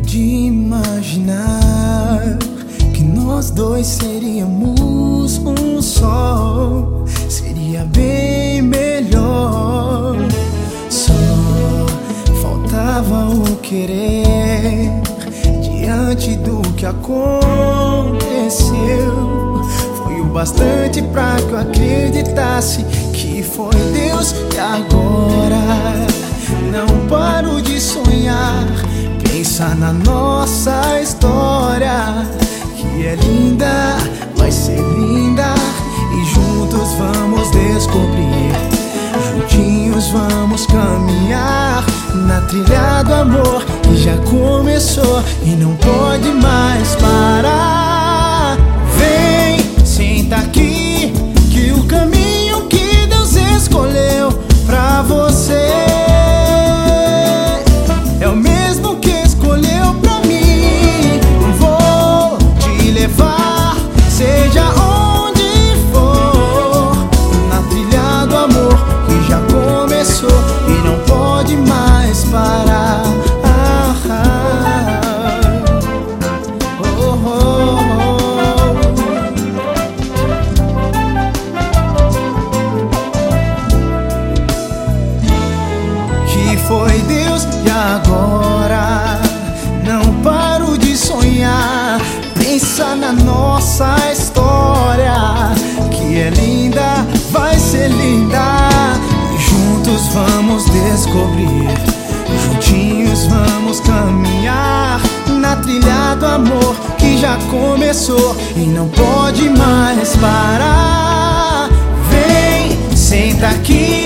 pude imaginar que nós dois seríamos um só. Seria bem melhor. Só faltava o querer diante do que aconteceu. Foi o bastante pra que eu acreditasse que foi Deus. E agora não paro de sonhar, pensar na nossa história, que é linda, vai ser linda, e juntos vamos descobrir. Juntinhos vamos caminhar na trilha do amor que já começou e não pode mais parar. Vem, senta aqui, que o caminho que Deus escolheu pra você é o mesmo que escolheu pra mim. Vou te levar, seja onde for, na trilha do amor que já começou e não pode mais parar. Que foi Deus e agora não paro de sonhar, pensar na nossa história, que é linda, vai ser linda, e juntos vamos descobrir. Juntinhos vamos caminhar na trilha do amor que já começou e não pode mais parar. Vem, senta aqui,